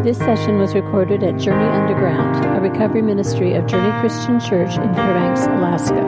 This session was recorded at Journey Underground, a recovery ministry of Journey Christian Church in Fairbanks, Alaska.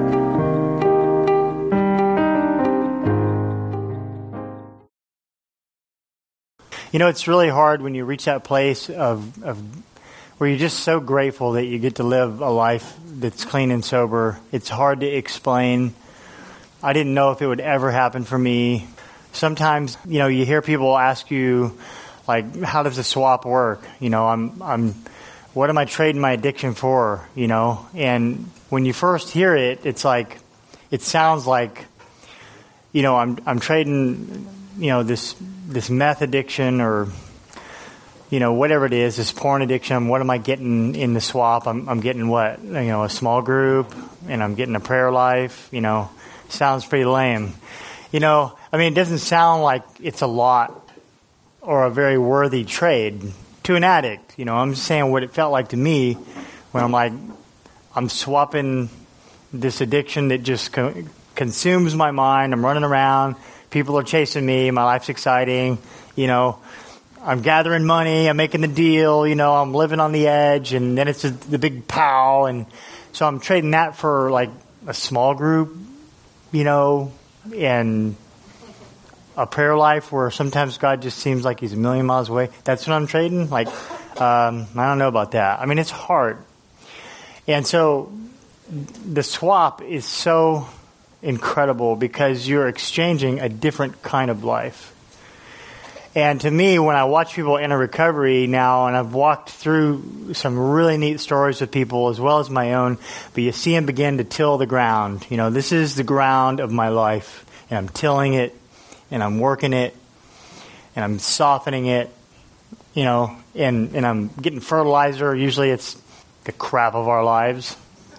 You know, it's really hard when you reach that place of where you're just so grateful that you get to live a life that's clean and sober. It's hard to explain. I didn't know if it would ever happen for me. Sometimes, you know, you hear people ask you, like, how does the swap work? You know, what am I trading my addiction for? You know, and when you first hear it, it's like, it sounds like, you know, I'm trading, you know, this meth addiction or, you know, whatever it is, this porn addiction. What am I getting in the swap? I'm getting what? You know, a small group, and I'm getting a prayer life. You know, sounds pretty lame. You know, I mean, it doesn't sound like it's a lot or a very worthy trade to an addict. You know, I'm just saying what it felt like to me when I'm like, I'm swapping this addiction that just consumes my mind. I'm running around. People are chasing me. My life's exciting. You know, I'm gathering money. I'm making the deal. You know, I'm living on the edge. And then it's the big pow. And so I'm trading that for like a small group, you know, and a prayer life where sometimes God just seems like he's a million miles away. That's what I'm trading. Like, I don't know about that. I mean, it's hard. And so the swap is so incredible because you're exchanging a different kind of life. And to me, when I watch people enter recovery now, and I've walked through some really neat stories with people as well as my own, but you see them begin to till the ground. You know, this is the ground of my life, and I'm tilling it, and I'm working it, and I'm softening it, you know, and I'm getting fertilizer. Usually it's the crap of our lives.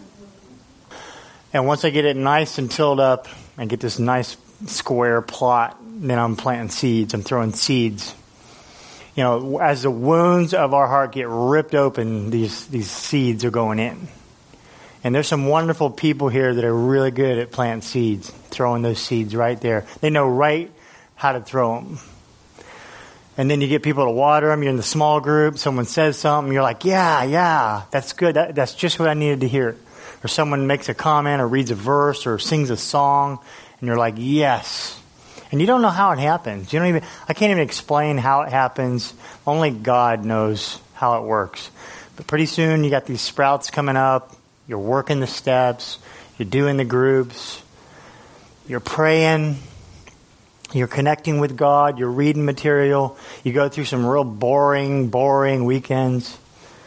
And once I get it nice and tilled up, I get this nice square plot, then I'm planting seeds. I'm throwing seeds. You know, as the wounds of our heart get ripped open, these seeds are going in. And there's some wonderful people here that are really good at planting seeds, throwing those seeds right there. They know right how to throw them. And then you get people to water them. You're in the small group. Someone says something. You're like, yeah, that's good. That's just what I needed to hear. Or someone makes a comment or reads a verse or sings a song. And you're like, yes. And you don't know how it happens. I can't even explain how it happens. Only God knows how it works. But pretty soon you got these sprouts coming up. You're working the steps. You're doing the groups. You're praying. You're connecting with God. You're reading material. You go through some real boring weekends.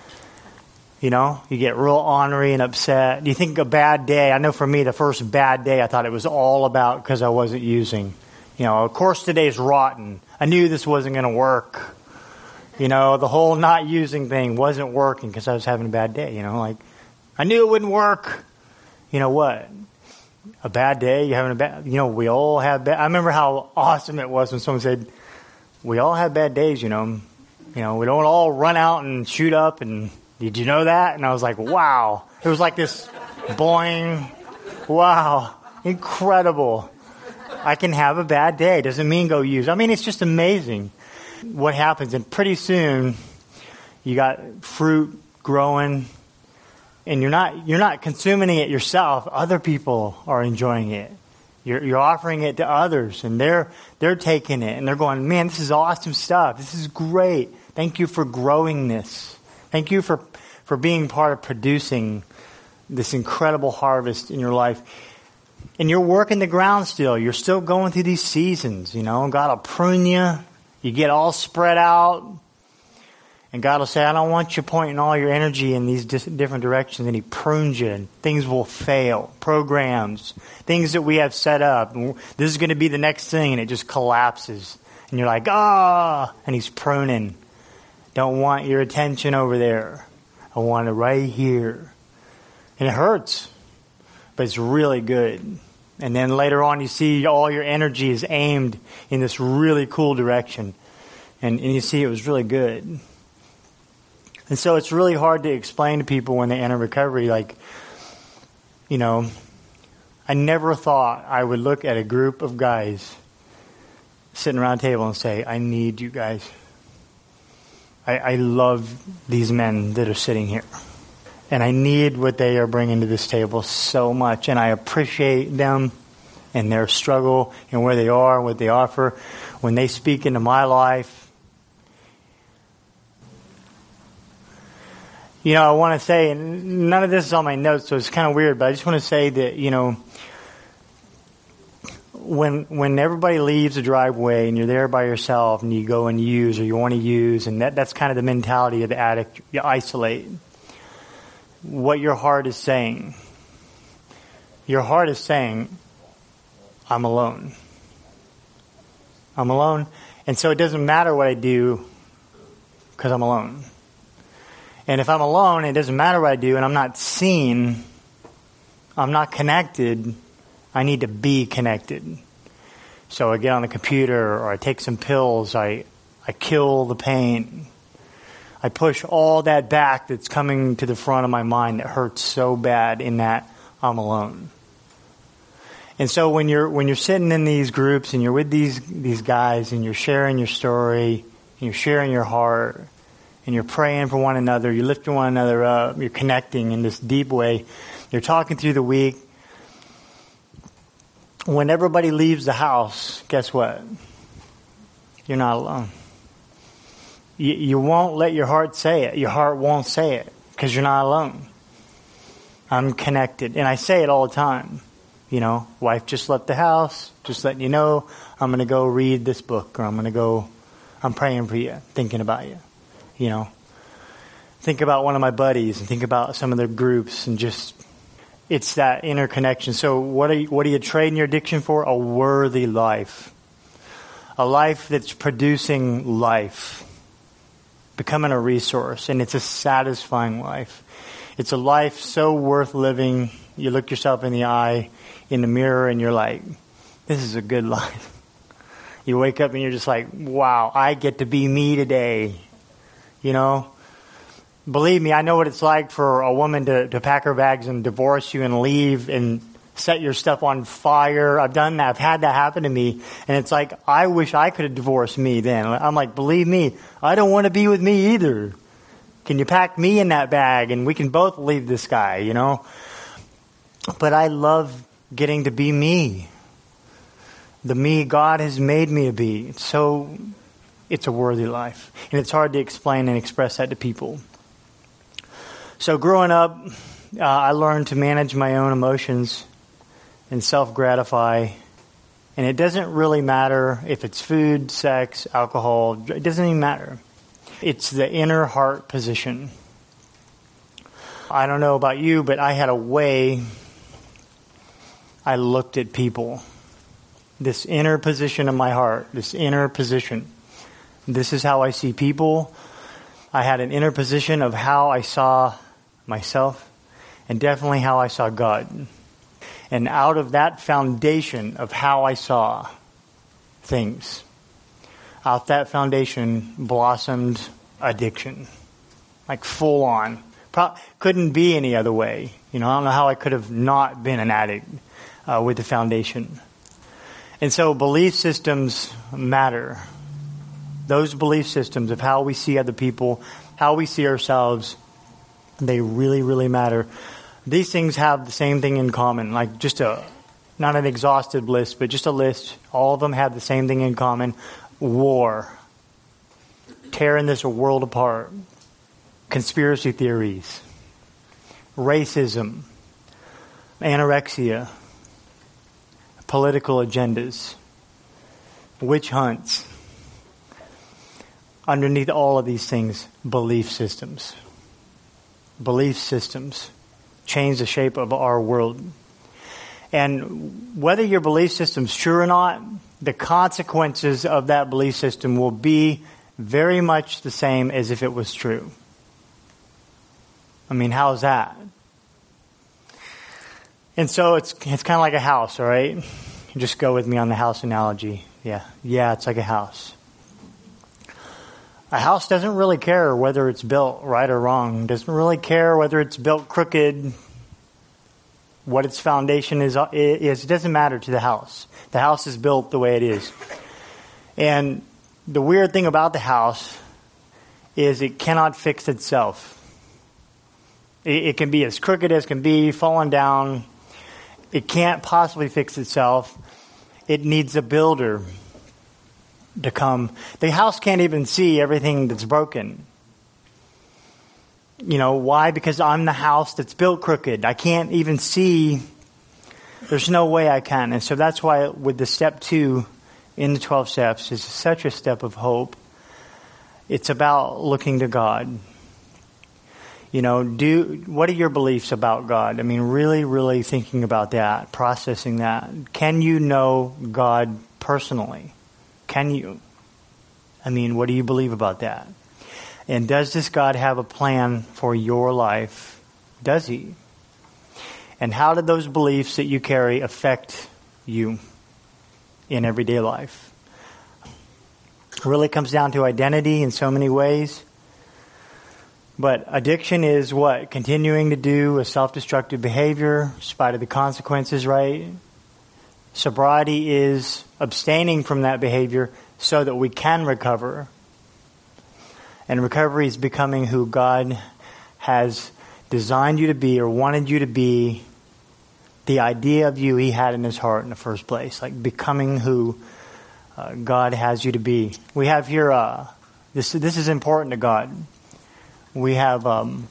You know, you get real ornery and upset. You think a bad day. I know for me, the first bad day, I thought it was all about because I wasn't using. You know, of course today's rotten. I knew this wasn't going to work. You know, the whole not using thing wasn't working because I was having a bad day. You know, like, I knew it wouldn't work. You know what? A bad day, you're having a bad, you know, we all have bad. I remember how awesome it was when someone said, we all have bad days, you know. You know, we don't all run out and shoot up and, did you know that? And I was like, wow. It was like this boing, wow, incredible. I can have a bad day. Doesn't mean go use. I mean, it's just amazing what happens. And pretty soon, you got fruit growing. And you're not consuming it yourself. Other people are enjoying it. You're offering it to others, and they're taking it, and they're going, man, this is awesome stuff. This is great. Thank you for growing this. Thank you for being part of producing this incredible harvest in your life. And you're working the ground still. You're still going through these seasons, you know. God will prune you. You get all spread out. And God will say, I don't want you pointing all your energy in these different directions. And he prunes you. And things will fail. Programs. Things that we have set up. And this is going to be the next thing. And it just collapses. And you're like, And he's pruning. Don't want your attention over there. I want it right here. And it hurts. But it's really good. And then later on you see all your energy is aimed in this really cool direction. And you see it was really good. And so it's really hard to explain to people when they enter recovery, like, you know, I never thought I would look at a group of guys sitting around a table and say, I need you guys. I love these men that are sitting here. And I need what they are bringing to this table so much. And I appreciate them and their struggle and where they are and what they offer. When they speak into my life, I want to say, and none of this is on my notes, so it's kind of weird, but I just want to say that, when everybody leaves the driveway and you're there by yourself and you go and use or you want to use, and that's kind of the mentality of the addict, you isolate. What your heart is saying. Your heart is saying, I'm alone. I'm alone. And so it doesn't matter what I do because I'm alone. And if I'm alone, it doesn't matter what I do and I'm not seen, I'm not connected, I need to be connected. So I get on the computer or I take some pills, I kill the pain. I push all that back that's coming to the front of my mind that hurts so bad in that I'm alone. And so when you're sitting in these groups and you're with these guys and you're sharing your story and you're sharing your heart and you're praying for one another, you're lifting one another up, you're connecting in this deep way, you're talking through the week. When everybody leaves the house, guess what? You're not alone. You won't let your heart say it. Your heart won't say it because you're not alone. I'm connected. And I say it all the time. Wife just left the house, just letting you know, I'm going to go read this book or I'm praying for you, thinking about you. Think about one of my buddies and think about some of their groups and just, it's that interconnection. So what are you trading your addiction for? A worthy life. A life that's producing life. Becoming a resource, and it's a satisfying life. It's a life so worth living. You look yourself in the eye, in the mirror, and you're like, this is a good life. You wake up and you're just like, wow, I get to be me today. Believe me, I know what it's like for a woman to pack her bags and divorce you and leave and set your stuff on fire. I've done that. I've had that happen to me. And it's like, I wish I could have divorced me then. I'm like, believe me, I don't want to be with me either. Can you pack me in that bag and we can both leave this guy, But I love getting to be me. The me God has made me to be. It's a worthy life. And it's hard to explain and express that to people. So growing up, I learned to manage my own emotions and self-gratify. And it doesn't really matter if it's food, sex, alcohol. It doesn't even matter. It's the inner heart position. I don't know about you, but I had a way I looked at people. This inner position of my heart, this inner position. This is how I see people. I had an inner position of how I saw myself and definitely how I saw God. And out of that foundation of how I saw things, out that foundation blossomed addiction. Like full on. Couldn't be any other way. I don't know how I could have not been an addict with the foundation. And so belief systems matter. Those belief systems of how we see other people, how we see ourselves, they really, really matter. These things have the same thing in common, like not an exhaustive list, but just a list. All of them have the same thing in common. War. Tearing this world apart. Conspiracy theories. Racism. Anorexia. Political agendas. Witch hunts. Underneath all of these things, belief systems. Belief systems change the shape of our world. And whether your belief system's true or not, the consequences of that belief system will be very much the same as if it was true. I mean, how's that? And so it's kind of like a house, all right? Just go with me on the house analogy. Yeah, it's like a house. A house doesn't really care whether it's built right or wrong. Doesn't really care whether it's built crooked. What its foundation is it doesn't matter to the house. The house is built the way it is. And the weird thing about the house is it cannot fix itself. It can be as crooked as can be, falling down. It can't possibly fix itself. It needs a builder to come. The house can't even see everything that's broken. You know, why? Because I'm the house that's built crooked. I can't even see. There's no way I can. And so that's why with the step 2 in the 12 steps is such a step of hope. It's about looking to God. You know, what are your beliefs about God? I mean, really, really thinking about that, processing that. Can you know God personally? Can you? I mean, what do you believe about that? And does this God have a plan for your life? Does he? And how do those beliefs that you carry affect you in everyday life? It really comes down to identity in so many ways. But addiction is what? Continuing to do a self-destructive behavior in spite of the consequences, right? Sobriety is abstaining from that behavior so that we can recover. And recovery is becoming who God has designed you to be or wanted you to be, the idea of you he had in his heart in the first place, like becoming who God has you to be. We have here, this is important to God. We have,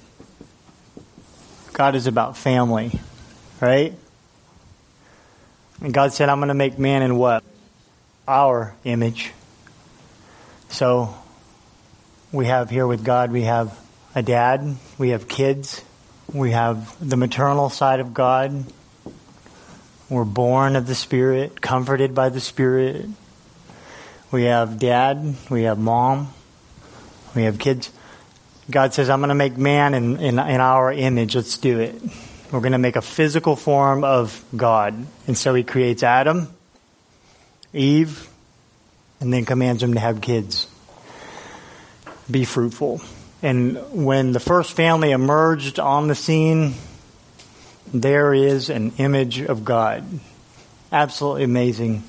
God is about family, right? And God said, I'm going to make man in what? Our image. So we have here with God, we have a dad, we have kids, we have the maternal side of God. We're born of the Spirit, comforted by the Spirit. We have dad, we have mom, we have kids. God says, I'm going to make man in our image. Let's do it. We're going to make a physical form of God. And so he creates Adam, Eve, and then commands them to have kids. Be fruitful. And when the first family emerged on the scene, there is an image of God. Absolutely amazing.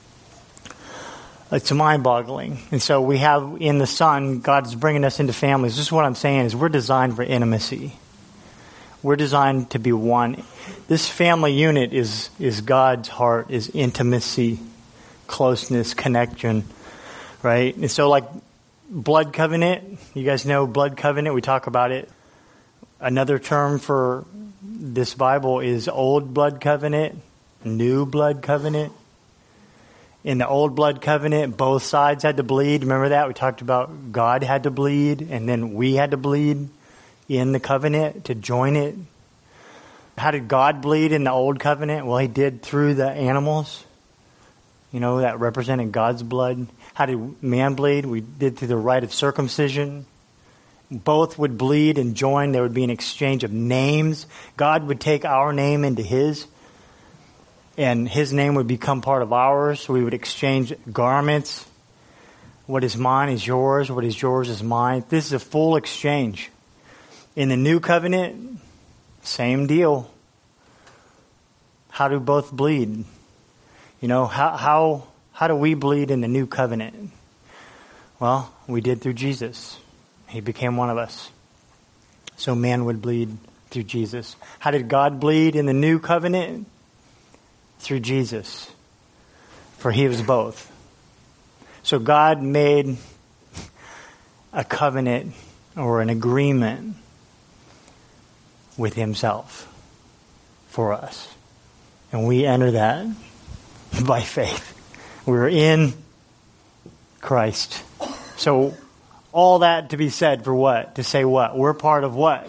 It's mind-boggling. And so we have in the Son, God's bringing us into families. This is what I'm saying is we're designed for intimacy. We're designed to be one. This family unit is God's heart, is intimacy, closeness, connection, right? And so like blood covenant, you guys know blood covenant, we talk about it. Another term for this Bible is old blood covenant, new blood covenant. In the old blood covenant, both sides had to bleed. Remember that? We talked about God had to bleed, and then we had to bleed in the covenant to join it. How did God bleed in the old covenant? Well, he did through the animals. You know, that represented God's blood. How did man bleed? We did through the rite of circumcision. Both would bleed and join. There would be an exchange of names. God would take our name into his, and his name would become part of ours. So we would exchange garments. What is mine is yours. What is yours is mine. This is a full exchange. In the new covenant, same deal. How do both bleed? You know, how do we bleed in the new covenant? Well, we did through Jesus. He became one of us. So man would bleed through Jesus. How did God bleed in the new covenant? Through Jesus. For he was both. So God made a covenant or an agreement with himself for us. And we enter that by faith. We're in Christ. So all that to be said for what? To say what? We're part of what?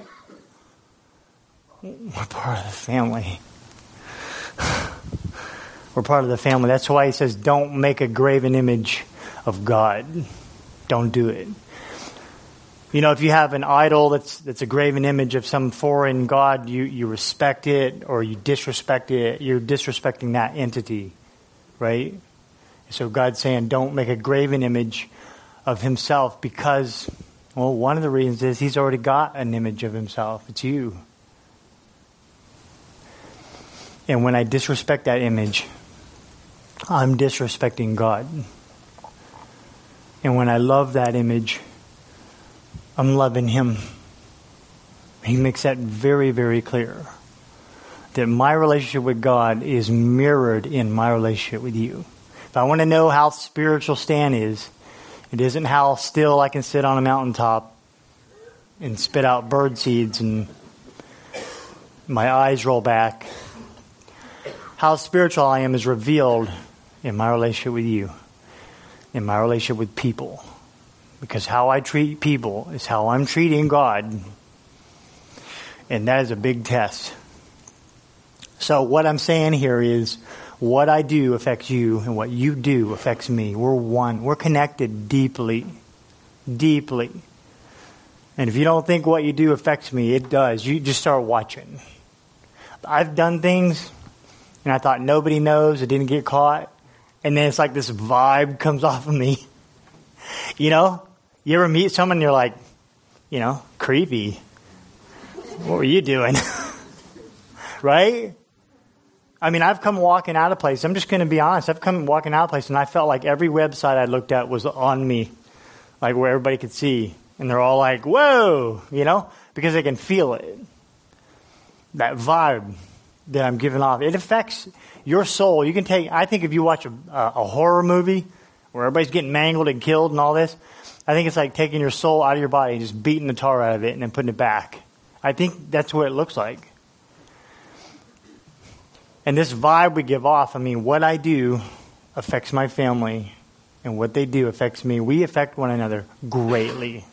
We're part of the family. We're part of the family. That's why he says, don't make a graven image of God. Don't do it. You know, if you have an idol that's a graven image of some foreign god, you respect it or you disrespect it. You're disrespecting that entity, right? So God's saying, don't make a graven image of himself because, well, one of the reasons is he's already got an image of himself. It's you. And when I disrespect that image, I'm disrespecting God. And when I love that image, I'm loving him. He makes that very, very clear. That my relationship with God is mirrored in my relationship with you. If I want to know how spiritual Stan is, it isn't how still I can sit on a mountaintop and spit out bird seeds and my eyes roll back. How spiritual I am is revealed in my relationship with you, in my relationship with people. Because how I treat people is how I'm treating God. And that is a big test. So what I'm saying here is what I do affects you and what you do affects me. We're one. We're connected deeply. Deeply. And if you don't think what you do affects me, it does. You just start watching. I've done things and I thought nobody knows. I didn't get caught. And then it's like this vibe comes off of me. You know? You ever meet someone and you're like, creepy. What were you doing? Right? I mean, I've come walking out of place. I'm just going to be honest. I've come walking out of place and I felt like every website I looked at was on me. Like where everybody could see. And they're all like, whoa, because they can feel it. That vibe that I'm giving off. It affects your soul. You can I think if you watch a horror movie where everybody's getting mangled and killed and all this, I think it's like taking your soul out of your body and just beating the tar out of it and then putting it back. I think that's what it looks like. And this vibe we give off, what I do affects my family, and what they do affects me. We affect one another greatly.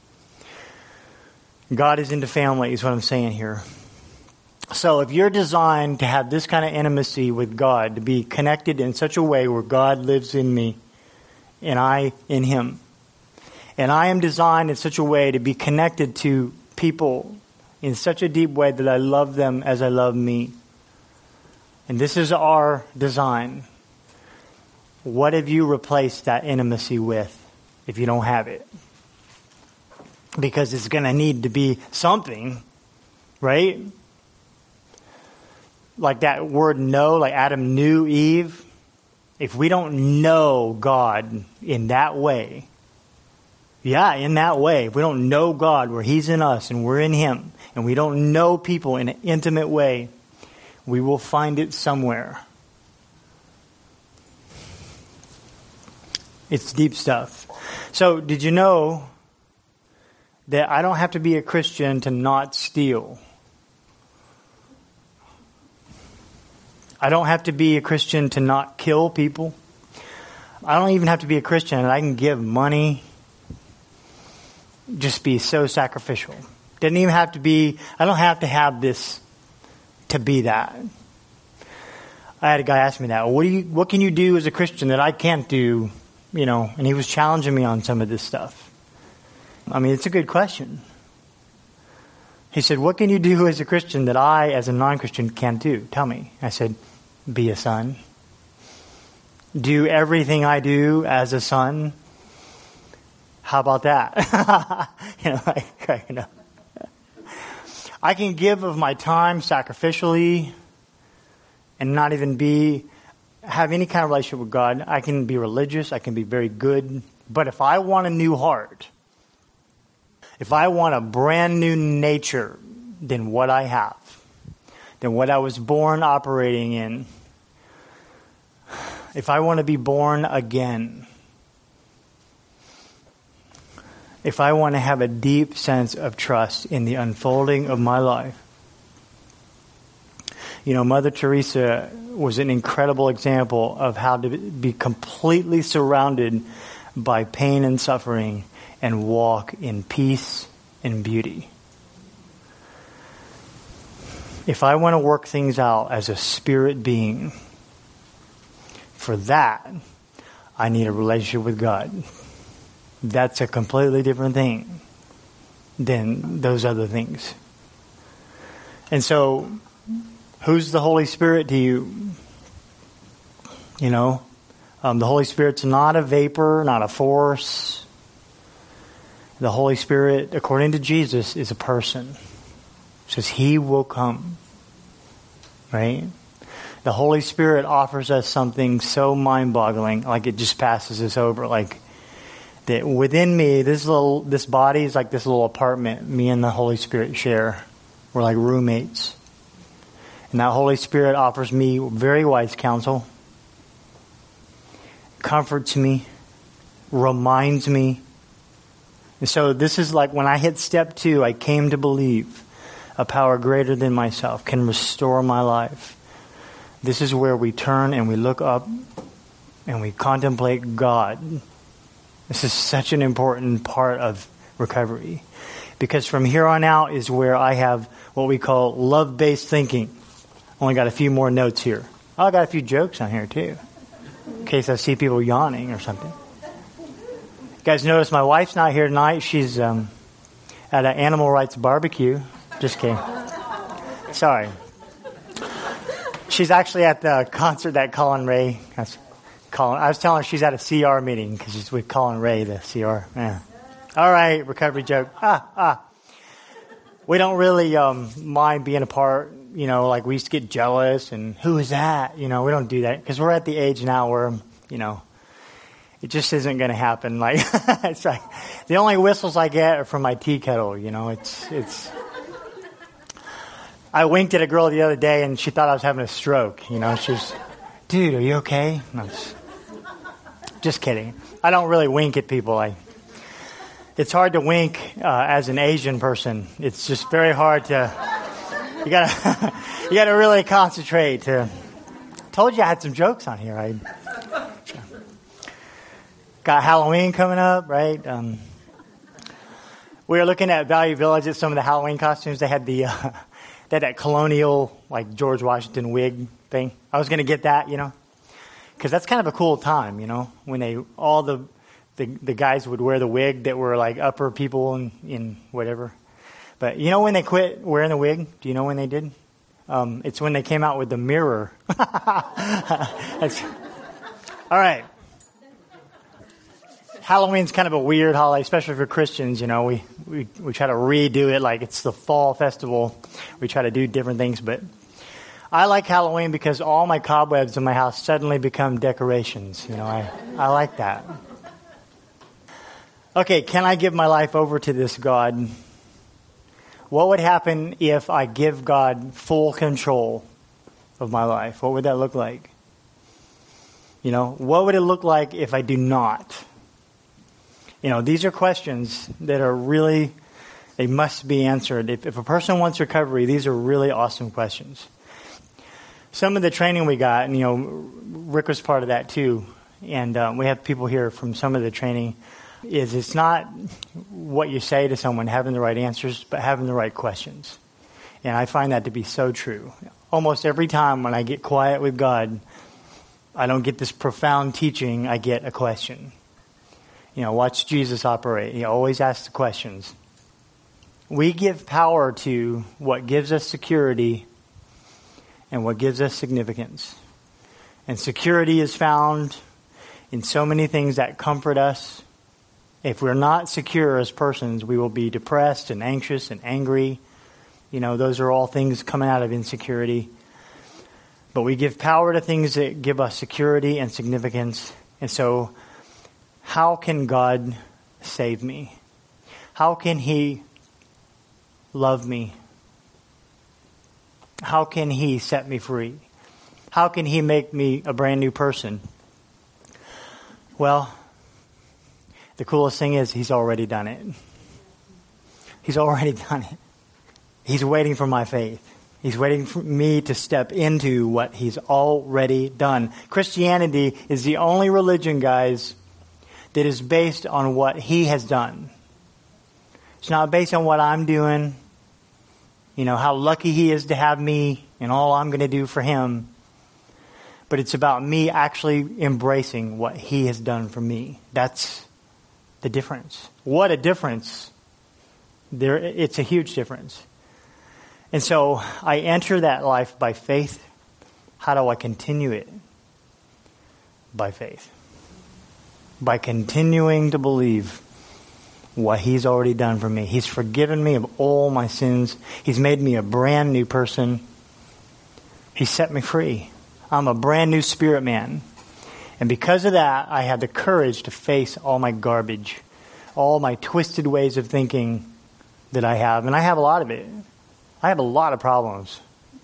God is into family, is what I'm saying here. So if you're designed to have this kind of intimacy with God, to be connected in such a way where God lives in me, and I in him, and I am designed in such a way to be connected to people in such a deep way that I love them as I love me. And this is our design. What have you replaced that intimacy with if you don't have it? Because it's going to need to be something, right? Like that word know, like Adam knew Eve. If we don't know God in that way, in that way, if we don't know God where he's in us and we're in him, and we don't know people in an intimate way, we will find it somewhere. It's deep stuff. So, did you know that I don't have to be a Christian to not steal? I don't have to be a Christian to not kill people. I don't even have to be a Christian and I can give money. Just be so sacrificial. Doesn't even have to be, I don't have to have this to be that. I had a guy ask me that. What can you do as a Christian that I can't do? And he was challenging me on some of this stuff. It's a good question. He said, what can you do as a Christian that I, as a non-Christian, can't do? Tell me. I said, be a son. Do everything I do as a son. How about that? I can give of my time sacrificially and not even have any kind of relationship with God. I can be religious. I can be very good. But if I want a new heart, if I want a brand new nature than what I have, than what I was born operating in, if I want to be born again, if I want to have a deep sense of trust in the unfolding of my life. Mother Teresa was an incredible example of how to be completely surrounded by pain and suffering and walk in peace and beauty. If I want to work things out as a spirit being, for that, I need a relationship with God. That's a completely different thing than those other things. And so, who's the Holy Spirit to you? The Holy Spirit's not a vapor, not a force. The Holy Spirit, according to Jesus, is a person. It says he will come. Right? The Holy Spirit offers us something so mind-boggling, like it just passes us over. Like, that within me, this body is like this little apartment me and the Holy Spirit share. We're like roommates. And that Holy Spirit offers me very wise counsel, comforts me, reminds me. And so this is like when I hit step 2, I came to believe a power greater than myself can restore my life. This is where we turn and we look up and we contemplate God. This is such an important part of recovery. Because from here on out is where I have what we call love-based thinking. Only got a few more notes here. Oh, I got a few jokes on here too, in case I see people yawning or something. You guys notice my wife's not here tonight. She's at an animal rights barbecue. Just kidding. Sorry. She's actually at the concert that Colin Ray. I was telling her she's at a CR meeting because she's with Colin Ray, the CR. Yeah. All right, recovery joke. We don't really mind being apart. Like we used to get jealous and who is that? We don't do that because we're at the age now where, it just isn't going to happen. Like, it's like the only whistles I get are from my tea kettle. It's. I winked at a girl the other day and she thought I was having a stroke. She's, dude, are you okay? No, just kidding. I don't really wink at people. It's hard to wink as an Asian person. It's just very hard to. You gotta really concentrate. Told you I had some jokes on here. Got Halloween coming up, right? We were looking at Value Village at some of the Halloween costumes. They had they had that colonial, like George Washington wig thing. I was gonna get that, because that's kind of a cool time, when all the guys would wear the wig that were like upper people in whatever. But when they quit wearing the wig? Do you know when they did? It's when they came out with the mirror. All right. Halloween's kind of a weird holiday, especially for Christians. We try to redo it like it's the fall festival. We try to do different things, but I like Halloween because all my cobwebs in my house suddenly become decorations. I like that. Okay, can I give my life over to this God? What would happen if I give God full control of my life? What would that look like? What would it look like if I do not? These are questions that are really, they must be answered. If a person wants recovery, these are really awesome questions. Some of the training we got, and Rick was part of that too, and we have people here from some of the training, is it's not what you say to someone having the right answers, but having the right questions. And I find that to be so true. Almost every time when I get quiet with God, I don't get this profound teaching, I get a question. Watch Jesus operate. He always asks the questions. We give power to what gives us security and what gives us significance. And security is found in so many things that comfort us. If we're not secure as persons, we will be depressed and anxious and angry. Those are all things coming out of insecurity. But we give power to things that give us security and significance. And so, how can God save me? How can He love me? How can He set me free? How can He make me a brand new person? Well, the coolest thing is He's already done it. He's already done it. He's waiting for my faith. He's waiting for me to step into what He's already done. Christianity is the only religion, guys, that is based on what He has done. It's not based on what I'm doing, how lucky He is to have me and all I'm going to do for Him. But it's about me actually embracing what He has done for me. That's the difference. What a difference. It's a huge difference. And so I enter that life by faith. How do I continue it? By faith. By continuing to believe what He's already done for me. He's forgiven me of all my sins. He's made me a brand new person. He set me free. I'm a brand new spirit man. And because of that, I have the courage to face all my garbage, all my twisted ways of thinking that I have. And I have a lot of it. I have a lot of problems.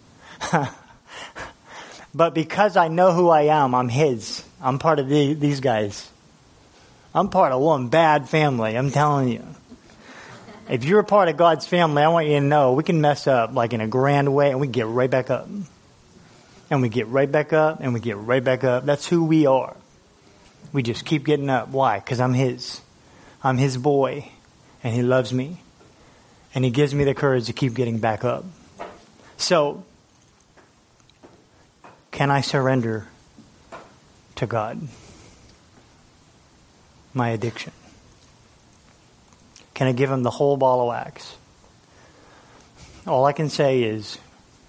But because I know who I am, I'm His. I'm part of these guys. I'm part of one bad family, I'm telling you. If you're a part of God's family, I want you to know we can mess up like in a grand way and we get right back up. And we get right back up and we get right back up. That's who we are. We just keep getting up. Why? Because I'm His. I'm His boy. And He loves me. And He gives me the courage to keep getting back up. So, can I surrender to God? My addiction. Can I give Him the whole ball of wax? All I can say is,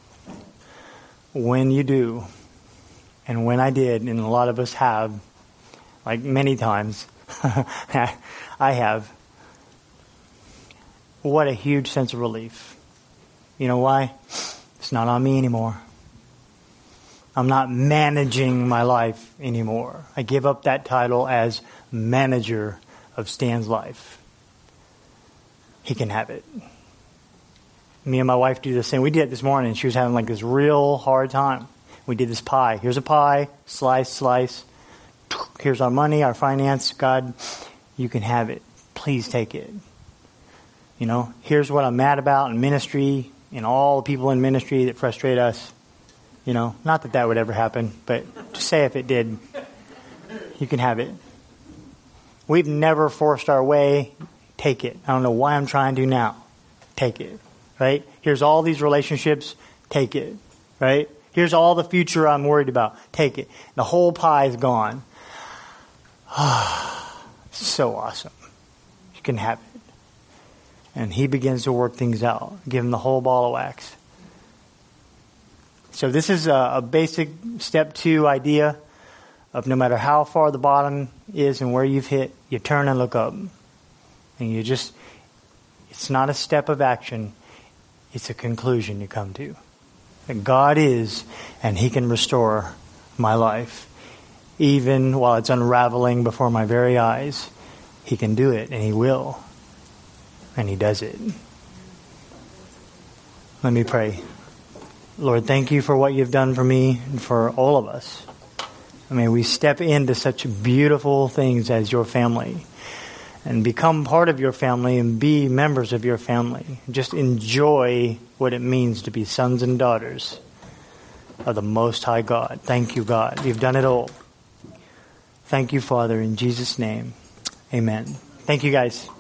when you do, and when I did, and a lot of us have, like many times, I have, what a huge sense of relief. You know why? It's not on me anymore. I'm not managing my life anymore. I give up that title as manager of Stan's life. He can have it. Me and my wife do the same. We did it this morning. She was having like this real hard time. We did this pie. Here's a pie. Slice. Here's our money, our finance. God, you can have it. Please take it. You know, here's what I'm mad about in ministry and all the people in ministry that frustrate us. You know, not that that would ever happen, but just say if it did, you can have it. We've never forced our way. Take it. I don't know why I'm trying to now. Take it. Right? Here's all these relationships. Take it. Right? Here's all the future I'm worried about. Take it. The whole pie is gone. So awesome. You can have it. And He begins to work things out. Give Him the whole ball of wax. So this is a basic step 2 idea of no matter how far the bottom is and where you've hit, you turn and look up. And you just, it's not a step of action. It's a conclusion you come to. That God is, and He can restore my life. Even while it's unraveling before my very eyes, He can do it, and He will. And He does it. Let me pray. Lord, thank You for what You've done for me and for all of us. I mean, we step into such beautiful things as Your family. And become part of Your family and be members of Your family. Just enjoy what it means to be sons and daughters of the Most High God. Thank You, God. You've done it all. Thank You, Father, in Jesus' name. Amen. Thank you, guys.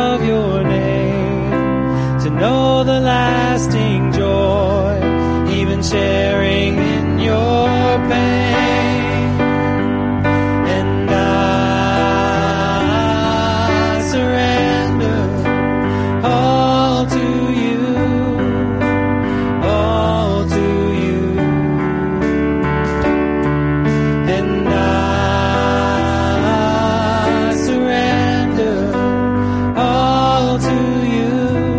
Even sharing in your pain, and I surrender all to you, all to you, and I surrender all to you,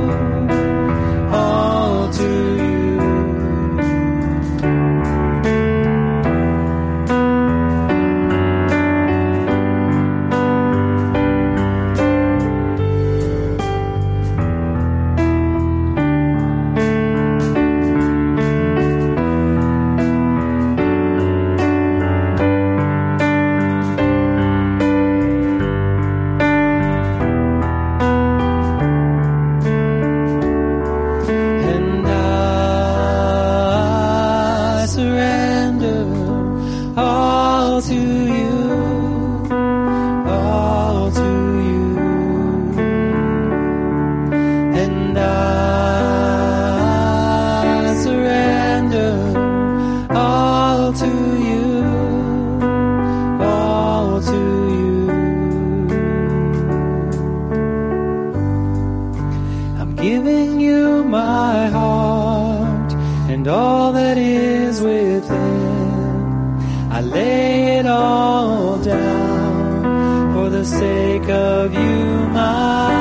all to you. And I surrender all to you, all to you. And I surrender all to you, all to you. I'm giving you my heart and all that is within. I lay it all down for the sake of you, my